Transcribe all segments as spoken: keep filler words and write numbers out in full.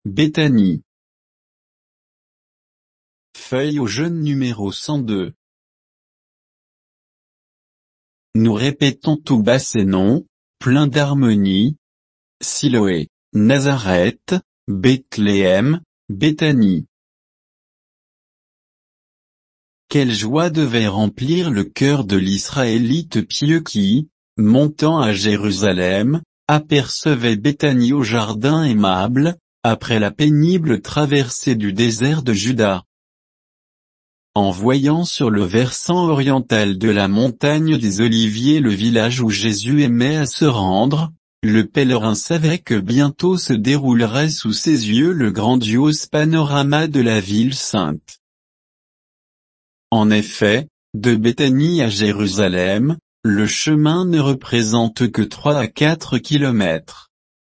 Béthanie. Feuille au jaune numéro cent deux. Nous répétons tout bas ces noms, pleins d'harmonie. Siloé, Nazareth, Bethléem, Béthanie. Quelle joie devait remplir le cœur de l'Israélite pieux qui, montant à Jérusalem, apercevait Béthanie au jardin aimable, après la pénible traversée du désert de Juda. En voyant sur le versant oriental de la montagne des Oliviers le village où Jésus aimait à se rendre, le pèlerin savait que bientôt se déroulerait sous ses yeux le grandiose panorama de la ville sainte. En effet, de Béthanie à Jérusalem, le chemin ne représente que trois à quatre kilomètres.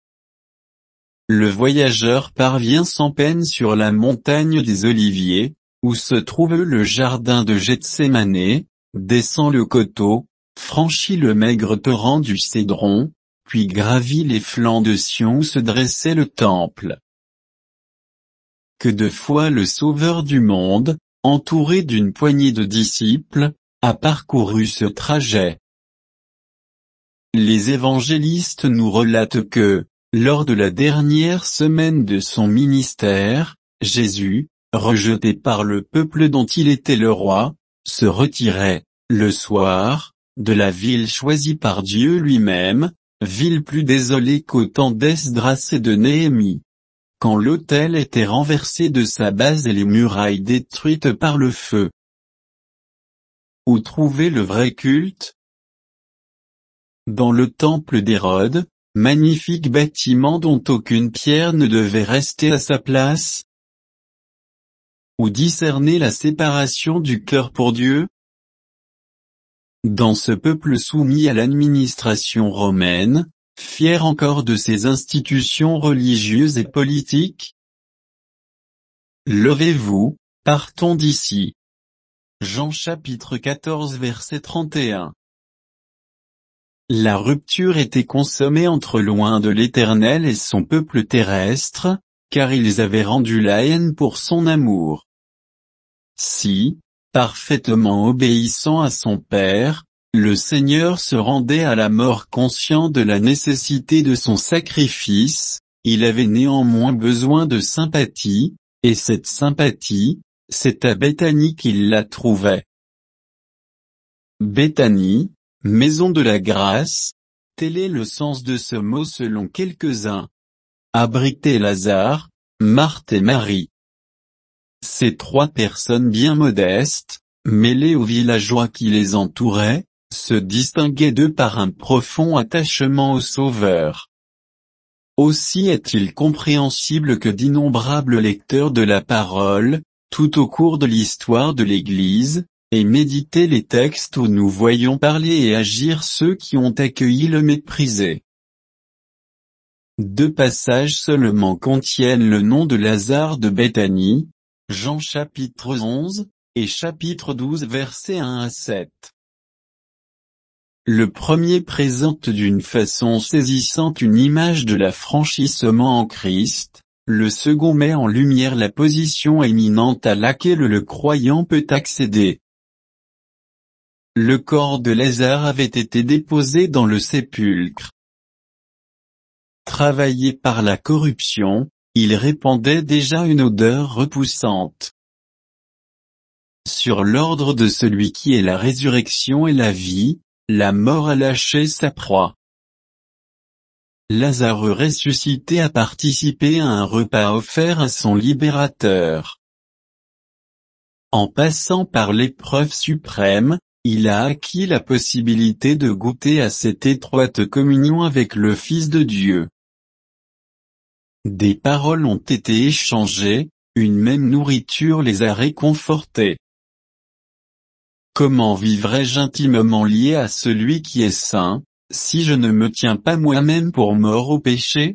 Le voyageur parvient sans peine sur la montagne des Oliviers, où se trouve le jardin de Gethsémané, descend le coteau, franchit le maigre torrent du Cédron, puis gravit les flancs de Sion où se dressait le temple. Que de fois le Sauveur du monde, entouré d'une poignée de disciples, a parcouru ce trajet. Les évangélistes nous relatent que, lors de la dernière semaine de son ministère, Jésus, rejeté par le peuple dont il était le roi, se retirait, le soir, de la ville choisie par Dieu lui-même, ville plus désolée qu'au temps d'Esdras et de Néhémie. Quand l'autel était renversé de sa base et les murailles détruites par le feu. Où trouver le vrai culte? Dans le temple d'Hérode, magnifique bâtiment dont aucune pierre ne devait rester à sa place. Où discerner la séparation du cœur pour Dieu? Dans ce peuple soumis à l'administration romaine, fier encore de ses institutions religieuses et politiques? Levez-vous, partons d'ici. Jean chapitre quatorze verset trente et un. La rupture était consommée entre loin de l'Éternel et son peuple terrestre, car ils avaient rendu la haine pour son amour. Si, parfaitement obéissant à son Père, le Seigneur se rendait à la mort conscient de la nécessité de son sacrifice, il avait néanmoins besoin de sympathie, et cette sympathie, c'est à Béthanie qu'il la trouvait. Béthanie, maison de la grâce, tel est le sens de ce mot selon quelques-uns. Abritait Lazare, Marthe et Marie. Ces trois personnes bien modestes, mêlées aux villageois qui les entouraient, se distinguaient d'eux par un profond attachement au Sauveur. Aussi est-il compréhensible que d'innombrables lecteurs de la parole, tout au cours de l'histoire de l'Église, aient médité les textes où nous voyons parler et agir ceux qui ont accueilli le méprisé. Deux passages seulement contiennent le nom de Lazare de Béthanie, Jean chapitre onze, et chapitre douze versets un à sept. Le premier présente d'une façon saisissante une image de l'affranchissement en Christ, le second met en lumière la position éminente à laquelle le croyant peut accéder. Le corps de Lazare avait été déposé dans le sépulcre. Travaillé par la corruption, il répandait déjà une odeur repoussante. Sur l'ordre de celui qui est la résurrection et la vie, la mort a lâché sa proie. Lazare ressuscité a participé à un repas offert à son libérateur. En passant par l'épreuve suprême, il a acquis la possibilité de goûter à cette étroite communion avec le Fils de Dieu. Des paroles ont été échangées, une même nourriture les a réconfortés. Comment vivrais-je intimement lié à celui qui est saint, si je ne me tiens pas moi-même pour mort au péché?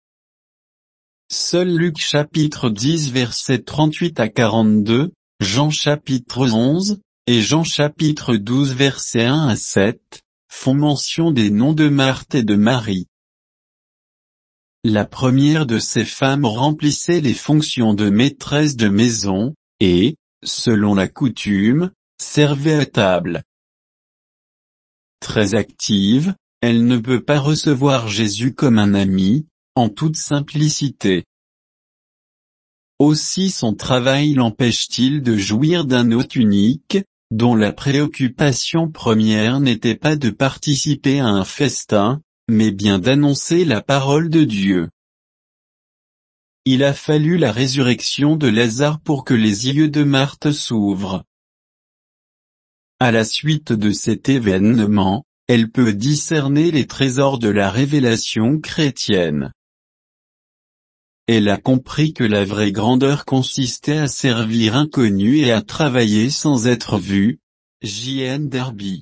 Seul Luc chapitre dix versets trente-huit à quarante-deux, Jean chapitre onze, et Jean chapitre douze versets un à sept, font mention des noms de Marthe et de Marie. La première de ces femmes remplissait les fonctions de maîtresse de maison, et, selon la coutume, servait à table. Très active, elle ne peut pas recevoir Jésus comme un ami, en toute simplicité. Aussi son travail l'empêche-t-il de jouir d'un hôte unique, dont la préoccupation première n'était pas de participer à un festin, mais bien d'annoncer la parole de Dieu. Il a fallu la résurrection de Lazare pour que les yeux de Marthe s'ouvrent. À la suite de cet événement, elle peut discerner les trésors de la révélation chrétienne. Elle a compris que la vraie grandeur consistait à servir inconnu et à travailler sans être vu. J N Derby.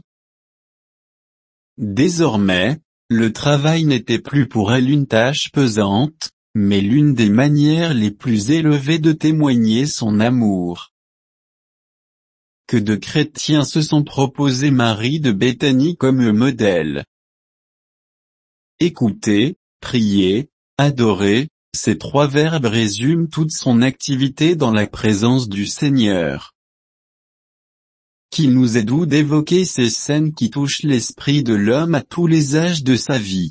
Désormais, le travail n'était plus pour elle une tâche pesante, mais l'une des manières les plus élevées de témoigner son amour. Que de chrétiens se sont proposés Marie de Béthanie comme modèle. Écouter, prier, adorer, ces trois verbes résument toute son activité dans la présence du Seigneur. Qu'il nous est doux d'évoquer ces scènes qui touchent l'esprit de l'homme à tous les âges de sa vie.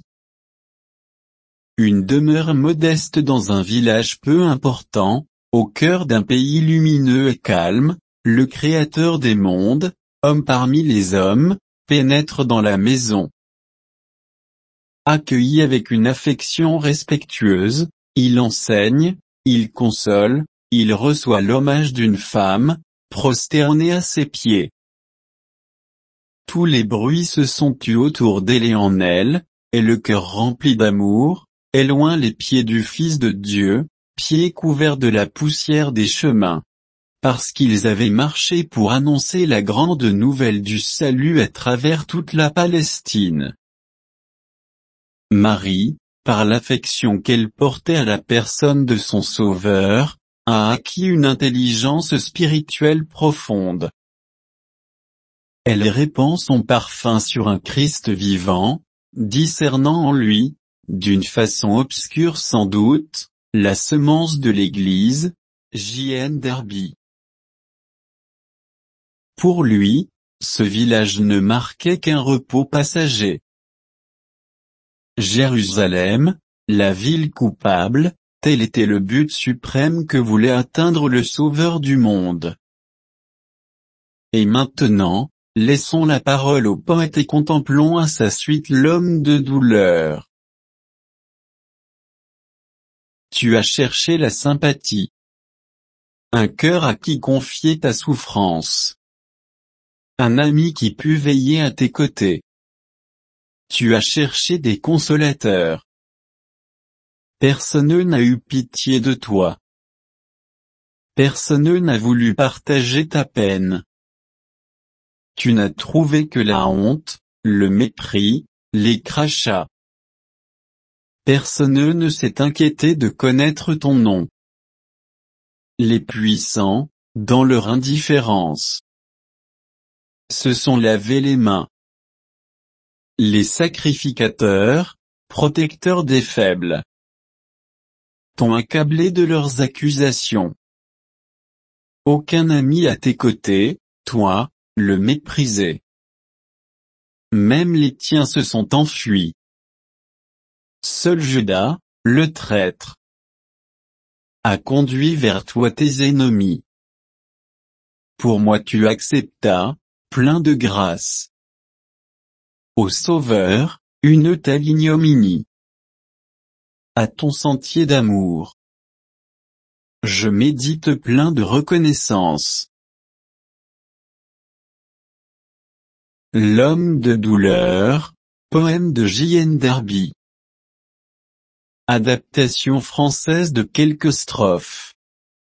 Une demeure modeste dans un village peu important, au cœur d'un pays lumineux et calme, le Créateur des mondes, homme parmi les hommes, pénètre dans la maison. Accueilli avec une affection respectueuse, il enseigne, il console, il reçoit l'hommage d'une femme, prosternée à ses pieds. Tous les bruits se sont tus autour d'elle et en elle, et le cœur rempli d'amour, est loin les pieds du Fils de Dieu, pieds couverts de la poussière des chemins. Parce qu'ils avaient marché pour annoncer la grande nouvelle du salut à travers toute la Palestine. Marie, par l'affection qu'elle portait à la personne de son Sauveur, a acquis une intelligence spirituelle profonde. Elle répand son parfum sur un Christ vivant, discernant en lui, d'une façon obscure sans doute, la semence de l'Église. J N Derby. Pour lui, ce village ne marquait qu'un repos passager. Jérusalem, la ville coupable, tel était le but suprême que voulait atteindre le Sauveur du monde. Et maintenant, laissons la parole au poète et contemplons à sa suite l'homme de douleur. Tu as cherché la sympathie. Un cœur à qui confier ta souffrance. Un ami qui put veiller à tes côtés. Tu as cherché des consolateurs. Personne n'a eu pitié de toi. Personne n'a voulu partager ta peine. Tu n'as trouvé que la honte, le mépris, les crachats. Personne ne s'est inquiété de connaître ton nom. Les puissants, dans leur indifférence, se sont lavés les mains. Les sacrificateurs, protecteurs des faibles, t'ont accablé de leurs accusations. Aucun ami à tes côtés, toi, le méprisé. Même les tiens se sont enfuis. Seul Judas, le traître, a conduit vers toi tes ennemis. Pour moi tu acceptas, plein de grâce. Ô Sauveur, une telle ignominie. À ton sentier d'amour, je médite plein de reconnaissance. L'homme de douleur, poème de J N Derby. Adaptation française de quelques strophes.